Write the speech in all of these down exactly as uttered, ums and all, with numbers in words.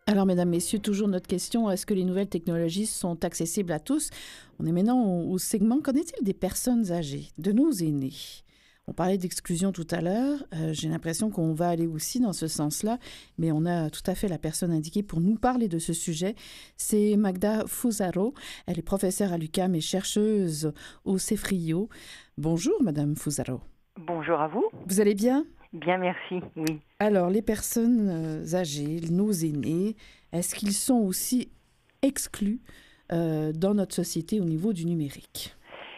Alors, mesdames, messieurs, toujours notre question, est-ce que les nouvelles technologies sont accessibles à tous? On est maintenant au, au segment, qu'en est-il des personnes âgées, de nos aînés? On parlait d'exclusion tout à l'heure, euh, j'ai l'impression qu'on va aller aussi dans ce sens-là, mais on a tout à fait la personne indiquée pour nous parler de ce sujet. C'est Magda Fusaro, elle est professeure à l'U Q A M et chercheuse au CEFRIO. Bonjour, Madame Fusaro. Bonjour à vous. Vous allez bien? Bien, merci, oui. Alors, les personnes euh, âgées, nos aînés, est-ce qu'ils sont aussi exclus euh, dans notre société au niveau du numérique?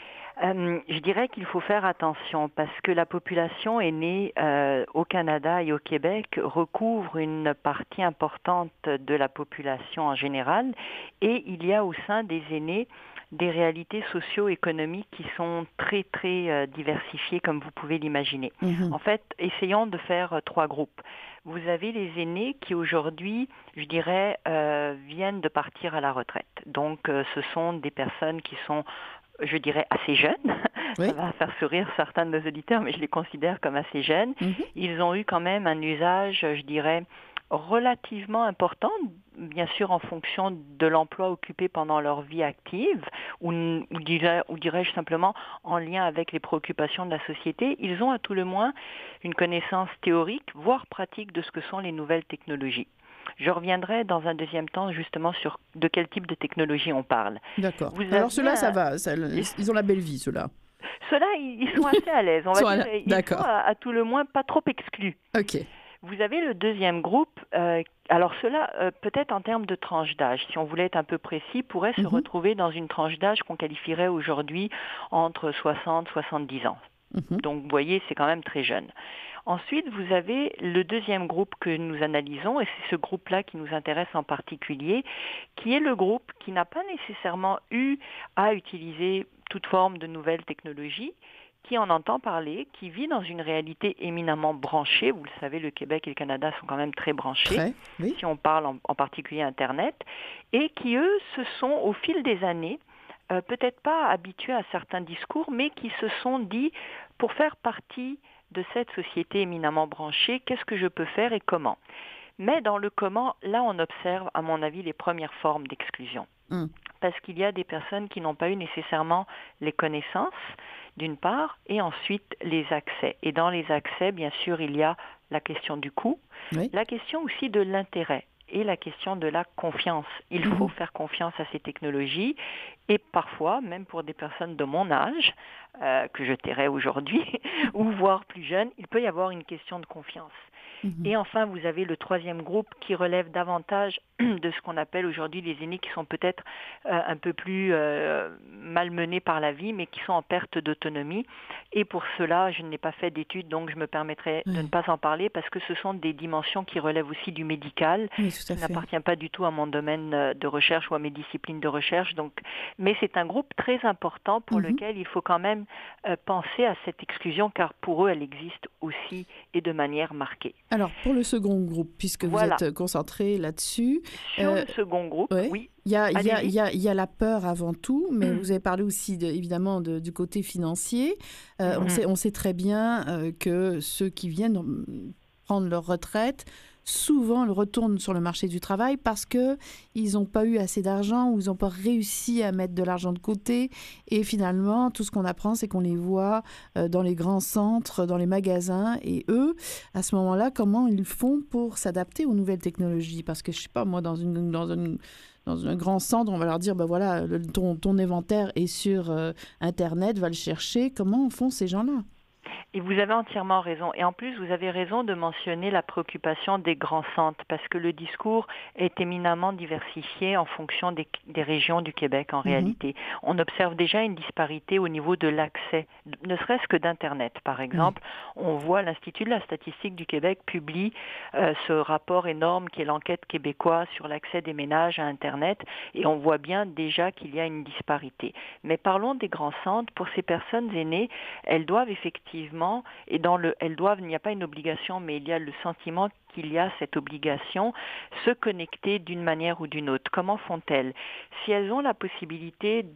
Euh, je dirais qu'il faut faire attention parce que la population aînée euh, au Canada et au Québec recouvre une partie importante de la population en général, et il y a au sein des aînés des réalités socio-économiques qui sont très très euh, diversifiées, comme vous pouvez l'imaginer. Mm-hmm. En fait, essayons de faire euh, trois groupes. Vous avez les aînés qui aujourd'hui, je dirais, euh, viennent de partir à la retraite. Donc, euh, ce sont des personnes qui sont, je dirais, assez jeunes. Oui. Ça va faire sourire certains de nos auditeurs, mais je les considère comme assez jeunes. Mm-hmm. Ils ont eu quand même un usage, je dirais, relativement important, bien sûr en fonction de l'emploi occupé pendant leur vie active, ou, ou, dirais, ou dirais-je simplement en lien avec les préoccupations de la société. Ils ont à tout le moins une connaissance théorique, voire pratique de ce que sont les nouvelles technologies. Je reviendrai dans un deuxième temps justement sur de quel type de technologie on parle. D'accord. Vous Alors ceux-là, un... ça va, ça, ils ont la belle vie, ceux-là. Ceux-là, ils sont assez à l'aise, on va Soit dire, là. ils D'accord. sont à, à tout le moins pas trop exclus. OK. Vous avez le deuxième groupe, euh, alors cela, euh, peut-être en termes de tranche d'âge, si on voulait être un peu précis, pourrait se Mm-hmm. retrouver dans une tranche d'âge qu'on qualifierait aujourd'hui entre soixante et soixante-dix ans. Mm-hmm. Donc, vous voyez, c'est quand même très jeune. Ensuite, vous avez le deuxième groupe que nous analysons, et c'est ce groupe-là qui nous intéresse en particulier, qui est le groupe qui n'a pas nécessairement eu à utiliser toute forme de nouvelles technologies, qui en entend parler, qui vit dans une réalité éminemment branchée. Vous le savez, le Québec et le Canada sont quand même très branchés, Très, oui. si on parle en, en particulier Internet, et qui, eux, se sont, au fil des années, euh, peut-être pas habitués à certains discours, mais qui se sont dit, pour faire partie de cette société éminemment branchée, qu'est-ce que je peux faire et comment? Mais dans le comment, là, on observe, à mon avis, les premières formes d'exclusion. Mm. Parce qu'il y a des personnes qui n'ont pas eu nécessairement les connaissances, d'une part, et ensuite les accès. Et dans les accès, bien sûr, il y a la question du coût, Oui. la question aussi de l'intérêt et la question de la confiance. Il faut Mm-hmm. faire confiance à ces technologies, et parfois, même pour des personnes de mon âge, euh, que je tairais aujourd'hui, ou voire plus jeunes, il peut y avoir une question de confiance. Mm-hmm. Et enfin, vous avez le troisième groupe qui relève davantage de ce qu'on appelle aujourd'hui les aînés qui sont peut-être euh, un peu plus euh, malmenés par la vie, mais qui sont en perte d'autonomie. Et pour cela, je n'ai pas fait d'études, donc je me permettrai Oui. de ne pas en parler parce que ce sont des dimensions qui relèvent aussi du médical, Oui, tout à qui fait. n'appartient pas du tout à mon domaine de recherche ou à mes disciplines de recherche. Donc, mais c'est un groupe très important pour Mm-hmm. lequel il faut quand même euh, penser à cette exclusion, car pour eux, elle existe aussi et de manière marquée. Alors, pour le second groupe, puisque Voilà. vous êtes concentré là-dessus... Sur euh, le second groupe, ouais. oui. Il y a, il y, a, il Allez-y. y, a, il y a la peur avant tout, mais Mm. vous avez parlé aussi de, évidemment de, du côté financier. Euh, Mhm. on, sait, on sait très bien euh, que ceux qui viennent prendre leur retraite, souvent le retournent sur le marché du travail parce qu'ils n'ont pas eu assez d'argent ou ils n'ont pas réussi à mettre de l'argent de côté. Et finalement, tout ce qu'on apprend, c'est qu'on les voit euh, dans les grands centres, dans les magasins. Et eux, à ce moment-là, comment ils font pour s'adapter aux nouvelles technologies? Parce que, je ne sais pas, moi, dans une... Dans une Dans un grand centre, on va leur dire, ben voilà, le, ton, ton inventaire est sur euh, Internet, va le chercher. Comment font ces gens-là? Et vous avez entièrement raison. Et en plus, vous avez raison de mentionner la préoccupation des grands centres, parce que le discours est éminemment diversifié en fonction des, des régions du Québec, en Mm-hmm. réalité. On observe déjà une disparité au niveau de l'accès, ne serait-ce que d'Internet. Par exemple, oui. On voit l'Institut de la statistique du Québec publie euh, ce rapport énorme qui est l'enquête québécoise sur l'accès des ménages à Internet, et on voit bien déjà qu'il y a une disparité. Mais parlons des grands centres. Pour ces personnes aînées, elles doivent effectivement et dans le elles doivent, il n'y a pas une obligation, mais il y a le sentiment qu'il y a cette obligation, se connecter d'une manière ou d'une autre. Comment font-elles? Si elles ont la possibilité de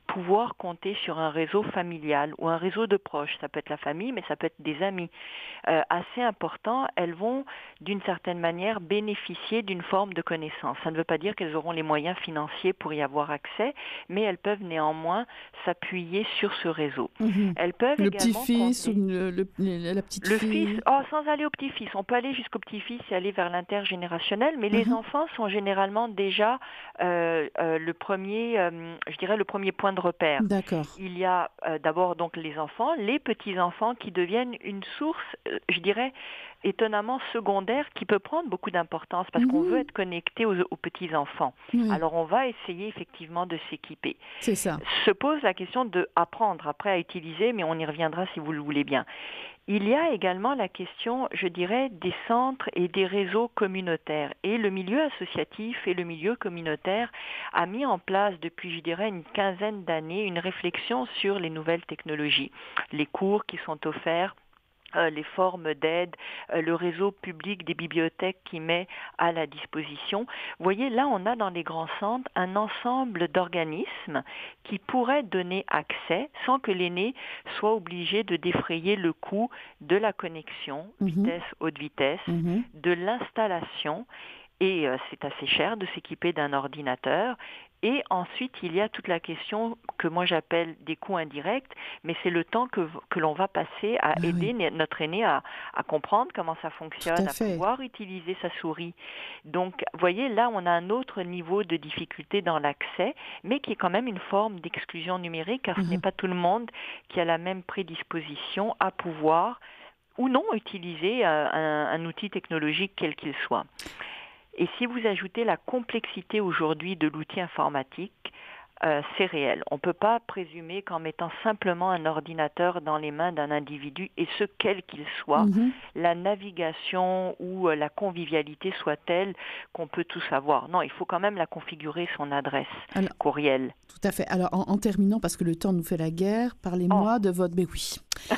pouvoir compter sur un réseau familial ou un réseau de proches. Ça peut être la famille, mais ça peut être des amis. Euh, assez important, elles vont d'une certaine manière bénéficier d'une forme de connaissance. Ça ne veut pas dire qu'elles auront les moyens financiers pour y avoir accès, mais elles peuvent néanmoins s'appuyer sur ce réseau. Mmh. Elles peuvent le également petit-fils compter... ou le, le, le, la petite Le fille. fils, oh, sans aller au petit-fils. On peut aller jusqu'au petit-fils et aller vers l'intergénérationnel, mais les Mmh. enfants sont généralement déjà euh, euh, le premier, euh, je dirais le premier point de repère. D'accord. Il y a euh, d'abord donc les enfants, les petits-enfants qui deviennent une source, euh, je dirais, étonnamment secondaire qui peut prendre beaucoup d'importance parce Mmh. qu'on veut être connecté aux, aux petits-enfants. Oui, Alors on va essayer effectivement de s'équiper. c'est ça. Se pose la question de apprendre après à utiliser, mais on y reviendra si vous le voulez bien. Il y a également la question, je dirais, des centres et des réseaux communautaires. Et le milieu associatif et le milieu communautaire a mis en place depuis, je dirais, une quinzaine d'années une réflexion sur les nouvelles technologies, les cours qui sont offerts, Euh, les formes d'aide, euh, le réseau public des bibliothèques qui met à la disposition. Vous voyez, là, on a dans les grands centres un ensemble d'organismes qui pourraient donner accès sans que l'aîné soit obligé de défrayer le coût de la connexion, Mmh. vitesse, haute vitesse, Mmh. de l'installation. Et euh, c'est assez cher de s'équiper d'un ordinateur. Et ensuite, il y a toute la question que moi j'appelle des coûts indirects, mais c'est le temps que, que l'on va passer à Ah aider oui. notre aîné à, à comprendre comment ça fonctionne, Tout à à fait. pouvoir utiliser sa souris. Donc, vous voyez, là, on a un autre niveau de difficulté dans l'accès, mais qui est quand même une forme d'exclusion numérique, car ce Mmh. n'est pas tout le monde qui a la même prédisposition à pouvoir ou non utiliser euh, un, un outil technologique quel qu'il soit. Et si vous ajoutez la complexité aujourd'hui de l'outil informatique, euh, c'est réel. On ne peut pas présumer qu'en mettant simplement un ordinateur dans les mains d'un individu, et ce quel qu'il soit, Mmh. la navigation ou euh, la convivialité soit telle qu'on peut tout savoir. Non, il faut quand même la configurer, son adresse Alors, courriel. tout à fait. Alors, en, en terminant, parce que le temps nous fait la guerre, parlez-moi Oh. de votre... Mais oui,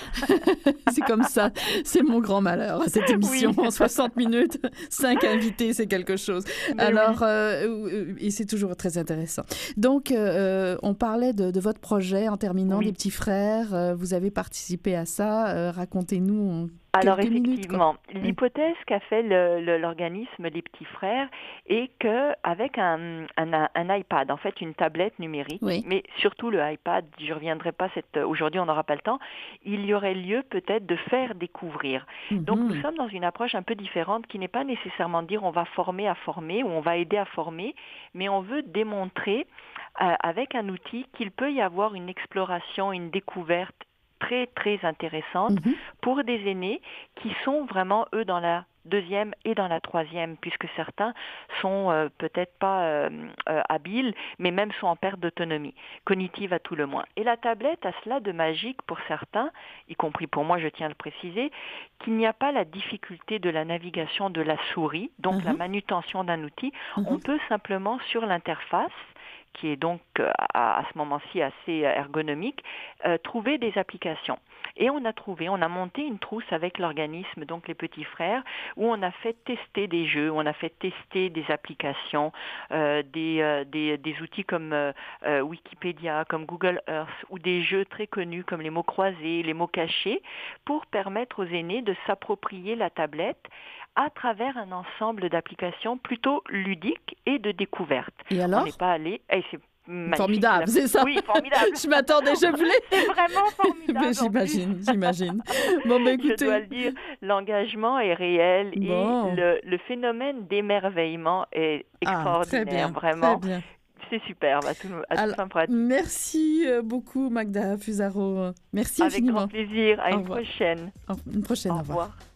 c'est comme ça. C'est mon grand malheur, cette émission. Oui. En soixante minutes, cinq invités, c'est quelque chose. Mais Alors, oui. euh, et c'est toujours très intéressant. Donc, euh, on parlait de, de votre projet en terminant, Oui. des petits frères. Euh, vous avez participé à ça. Euh, racontez-nous en Alors quelques minutes, effectivement, quoi. l'hypothèse qu'a fait le, le, l'organisme Les Petits Frères est qu'avec un, un, un iPad, en fait une tablette numérique, Oui. mais surtout le iPad, je ne reviendrai pas, cette, aujourd'hui on n'aura pas le temps, il y aurait lieu peut-être de faire découvrir. Mm-hmm. Donc nous sommes dans une approche un peu différente qui n'est pas nécessairement de dire on va former à former ou on va aider à former, mais on veut démontrer euh, avec un outil qu'il peut y avoir une exploration, une découverte très, très intéressante Mm-hmm. pour des aînés qui sont vraiment, eux, dans la deuxième et dans la troisième, puisque certains sont euh, peut-être pas euh, euh, habiles, mais même sont en perte d'autonomie, cognitive à tout le moins. Et la tablette a cela de magique pour certains, y compris pour moi, je tiens à le préciser, qu'il n'y a pas la difficulté de la navigation de la souris, donc Mm-hmm. la manutention d'un outil. Mm-hmm. On peut simplement, sur l'interface, qui est donc euh, à, à ce moment-ci assez ergonomique, euh, trouver des applications. Et on a trouvé, on a monté une trousse avec l'organisme, donc les Petits Frères, où on a fait tester des jeux, on a fait tester des applications, euh, des, euh, des, des outils comme euh, euh, Wikipédia, comme Google Earth, ou des jeux très connus comme les mots croisés, les mots cachés, pour permettre aux aînés de s'approprier la tablette à travers un ensemble d'applications plutôt ludiques et de découvertes. Et alors? On n'est pas allé... Eh, c'est magnifique. Formidable, c'est ça. Oui, formidable. Je m'attendais, je voulais. C'est vraiment formidable. Ben, j'imagine, j'imagine. Bon, ben écoutez. Je dois le dire, l'engagement est réel Bon. et le, le phénomène d'émerveillement est extraordinaire, ah, très bien, vraiment. Très bien. C'est superbe à tout, à Alors, tout fin pratique. Merci beaucoup, Magda Fusaro. Merci Avec infiniment. grand plaisir. À Au une revoir. prochaine. Une prochaine, Au au revoir. revoir.